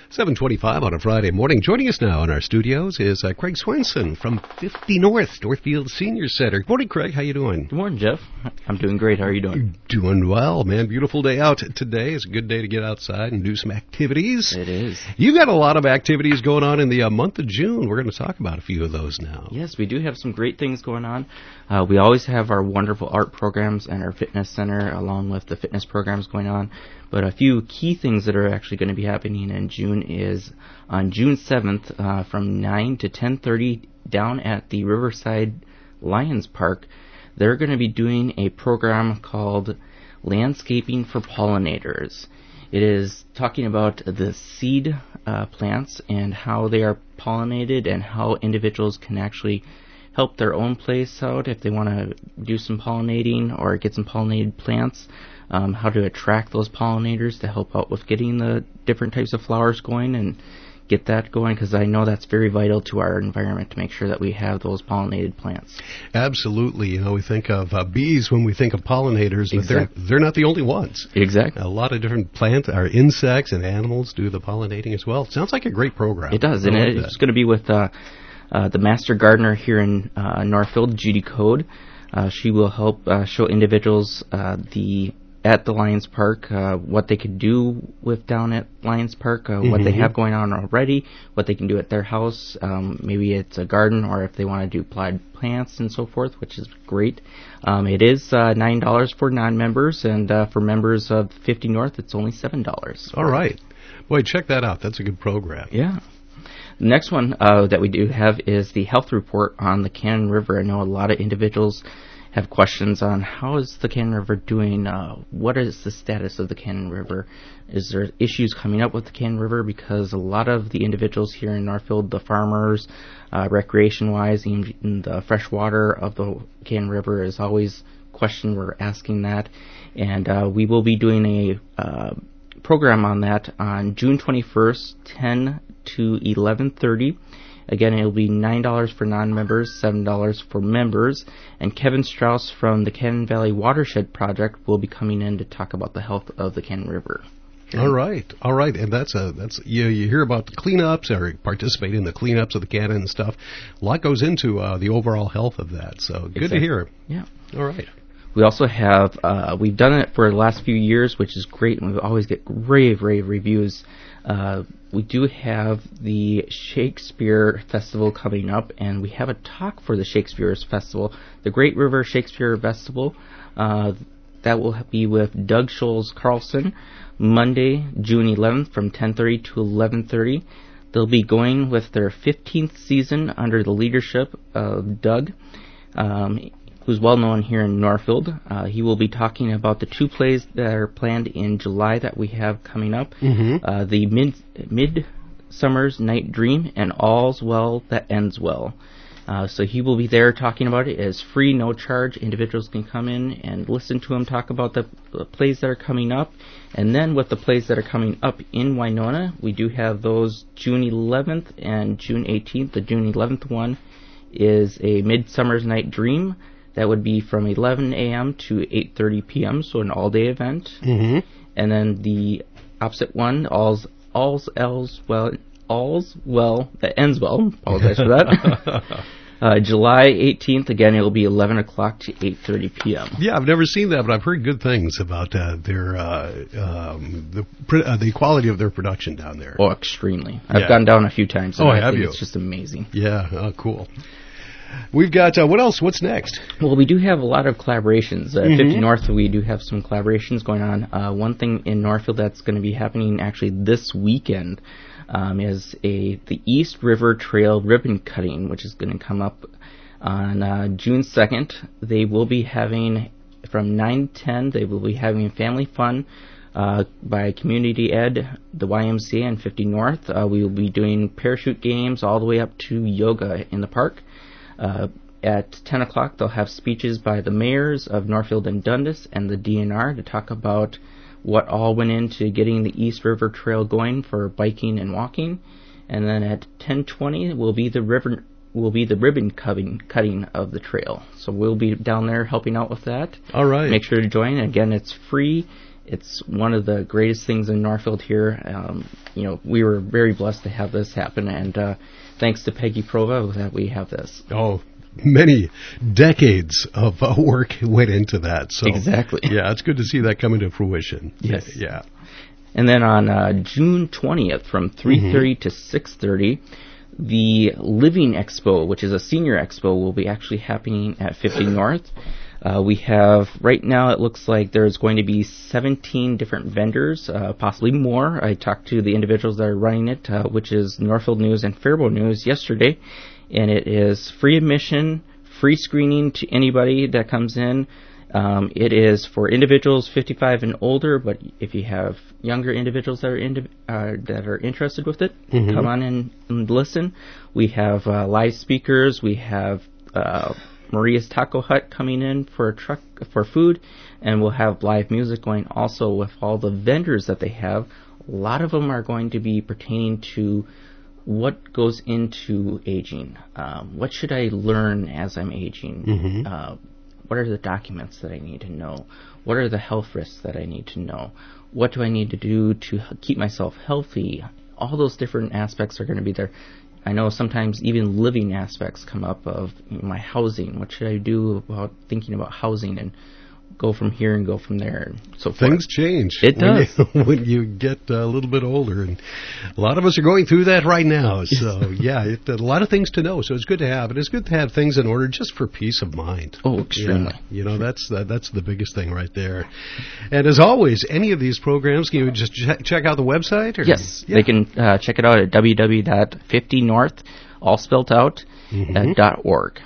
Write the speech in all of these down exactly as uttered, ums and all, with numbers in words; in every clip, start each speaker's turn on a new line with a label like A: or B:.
A: seven twenty-five on a Friday morning. Joining us now in our studios is uh, Craig Swenson from fifty North, Northfield Senior Center. Good morning, Craig. How you doing?
B: Good morning, Jeff. I'm doing great. How are you doing?
A: Doing well, man. Beautiful day out today. It's a good day to get outside and do some activities.
B: It is.
A: You've got a lot of activities going on in the uh, month of June. We're going to talk about a few of those now.
B: Yes, we do have some great things going on. Uh, we always have our wonderful art programs and our fitness center along with the fitness programs going on. But a few key things that are actually going to be happening in June is on June seventh uh, from nine to ten thirty down at the Riverside Lions Park. They're going to be doing a program called Landscaping for Pollinators. It is talking about the seed uh, plants and how they are pollinated and how individuals can actually help their own place out if they want to do some pollinating or get some pollinated plants, um, how to attract those pollinators to help out with getting the different types of flowers going and get that going, because I know that's very vital to our environment to make sure that we have those pollinated plants.
A: Absolutely. You know, we think of uh, bees when we think of pollinators, but
B: Exactly.
A: they're they're not the only ones.
B: Exactly.
A: A lot of different plant or insects and animals do the pollinating as well. Sounds like a great program.
B: It does,
A: I
B: and
A: like
B: it's
A: that.
B: going to be with uh, uh, the Master Gardener here in uh, Northfield, Judy Code. Uh, she will help uh, show individuals uh, the at the Lions Park, uh, what they could do with down at Lions Park, uh, mm-hmm. what they have going on already, what they can do at their house. Um, maybe it's a garden, or if they want to do applied plants and so forth, which is great. Um, it is uh, nine dollars for non-members, and uh, for members of fifty North, it's only seven dollars.
A: All right. Boy, check that out. That's a good program.
B: Yeah. The next one uh, that we do have is the health report on the Cannon River. I know a lot of individuals have questions on how is the Cannon River doing, uh, what is the status of the Cannon River, is there issues coming up with the Cannon River, because a lot of the individuals here in Northfield, the farmers, uh, recreation-wise, in the fresh water of the Cannon River is always a question. We're asking that, and uh, we will be doing a uh, program on that on June twenty-first, ten to eleven thirty. Again, it'll be nine dollars for non-members, seven dollars for members, and Kevin Strauss from the Cannon Valley Watershed Project will be coming in to talk about the health of the Cannon River.
A: All right, all right, and that's a that's you you hear about the cleanups or participate in the cleanups of the cannon and stuff. A lot goes into uh, the overall health of that, so good
B: Exactly.
A: to hear.
B: Yeah.
A: All right.
B: We also have, uh, we've done it for the last few years, which is great, and we always get rave, rave reviews. Uh, we do have the Shakespeare Festival coming up, and we have a talk for the Shakespeare Festival, the Great River Shakespeare Festival. Uh, that will be with Doug Scholes Carlson, Monday, June eleventh from ten thirty to eleven thirty. They'll be going with their fifteenth season under the leadership of Doug. Um, who's well known here in Northfield. Uh, he will be talking about the two plays that are planned in July that we have coming up.
A: Mm-hmm.
B: Uh, the Mid Midsummer's Night Dream and All's Well That Ends Well. Uh, so he will be there talking about it. It is free, no charge. Individuals can come in and listen to him talk about the, the plays that are coming up. And then with the plays that are coming up in Winona, we do have those June eleventh and June eighteenth. The June eleventh one is a Midsummer's Night Dream. That would be from eleven a.m. to eight thirty p.m., so an all-day event.
A: Mm-hmm.
B: And then the opposite one, All's, all's, all's well, all's well, that ends well. Apologize for that. uh, July eighteenth, again, it will be eleven o'clock to eight thirty p.m.
A: Yeah, I've never seen that, but I've heard good things about uh, their uh, um, the pr- uh, the quality of their production down there.
B: Oh, extremely. I've
A: Yeah.
B: gone down a few times. And
A: Oh,
B: I
A: have
B: think
A: you?
B: It's just amazing.
A: Yeah, oh, cool. We've got, uh, what else? What's next?
B: Well, we do have a lot of collaborations. Uh,
A: Mm-hmm.
B: fifty North, we do have some collaborations going on. Uh, one thing in Northfield that's going to be happening actually this weekend um, is a the East River Trail ribbon cutting, which is going to come up on uh, June second. They will be having, from nine to ten, they will be having family fun uh, by Community Ed, the Y M C A, and fifty North. Uh, we will be doing parachute games all the way up to yoga in the park. Uh, at ten o'clock, they'll have speeches by the mayors of Northfield and Dundas and the D N R to talk about what all went into getting the East River Trail going for biking and walking. And then at ten twenty will be the river will be the ribbon cutting cutting of the trail. So we'll be down there helping out with that.
A: All right.
B: Make sure to join. Again, it's free. It's one of the greatest things in Northfield here. Um, you know, we were very blessed to have this happen, and uh, thanks to Peggy Prova that we have this.
A: Oh, many decades of uh, work went into that. So
B: exactly.
A: Yeah, it's good to see that coming to fruition.
B: Yes.
A: Yeah.
B: And then on uh, June twentieth from three thirty mm-hmm. to six thirty, the Living Expo, which is a senior expo, will be actually happening at fifty North. Uh, we have, right now it looks like there's going to be seventeen different vendors, uh, possibly more. I talked to the individuals that are running it, uh, which is Northfield News and Faribault News yesterday, and it is free admission, free screening to anybody that comes in. Um, it is for individuals fifty-five and older, but if you have younger individuals that are in, uh, that are interested with it, mm-hmm. come on in and listen. We have uh, live speakers. We have uh, Maria's Taco Hut coming in for a truck for food, and we'll have live music going also with all the vendors that they have. A lot of them are going to be pertaining to what goes into aging. Um, what should I learn as I'm aging? Mm-hmm. Uh, what are the documents that I need to know? What are the health risks that I need to know? What do I need to do to keep myself healthy? All those different aspects are going to be there. I know sometimes even living aspects come up of my housing. What should I do about thinking about housing and go from here and go from there and so forth.
A: Things change.
B: It does.
A: When you, when you get a little bit older. And a lot of us are going through that right now. So, yeah, it, a lot of things to know. So it's good to have. And it's good to have things in order just for peace of mind.
B: Oh, extremely.
A: Yeah, you know, that's that, that's the biggest thing right there. And as always, any of these programs, can you just ch- check out the website? Or?
B: Yes.
A: Yeah.
B: They can uh, check it out at w w w dot fifty north, all spelled out, mm-hmm. uh, dot org.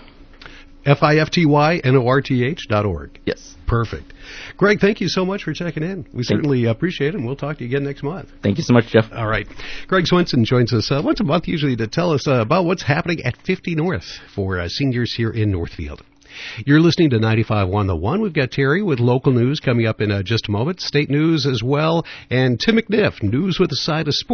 A: F I F T Y N O R T H dot org.
B: Yes.
A: Perfect. Greg, thank you so much for checking in. We thank certainly you. appreciate it, and we'll talk to you again next month.
B: Thank you so much, Jeff.
A: All right. Greg Swenson joins us uh, once a month usually to tell us uh, about what's happening at fifty North for uh, seniors here in Northfield. You're listening to ninety-five point one The One. We've got Terry with local news coming up in uh, just a moment, state news as well, and Tim McNiff, news with a side of sports.